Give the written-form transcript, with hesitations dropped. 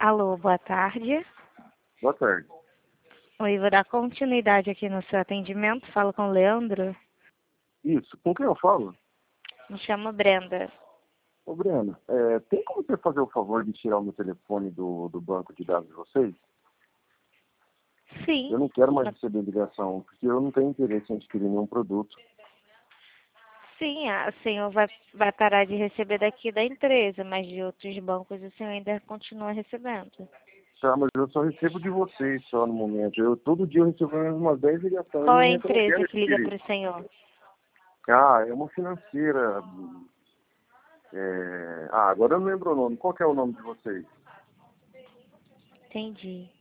Alô, boa tarde. Boa tarde. Oi, vou dar continuidade aqui no seu atendimento. Falo com o Leandro. Isso, com quem eu falo? Me chamo Brenda. Ô, Breno, tem como você fazer o favor de tirar o meu telefone do banco de dados de vocês? Sim, Eu não quero mais receber ligação, porque eu não tenho interesse em adquirir nenhum produto. sim, o senhor vai parar de receber daqui da empresa, mas de outros bancos o senhor ainda continua recebendo. Tá, mas eu só recebo de vocês só no momento. Todo dia eu recebo umas 10 ligações Qual no é a momento eu não empresa quero que liga adquirir. para o senhor? Ah, é uma financeira. Agora eu não lembro o nome. Qual que é o nome de vocês? Entendi.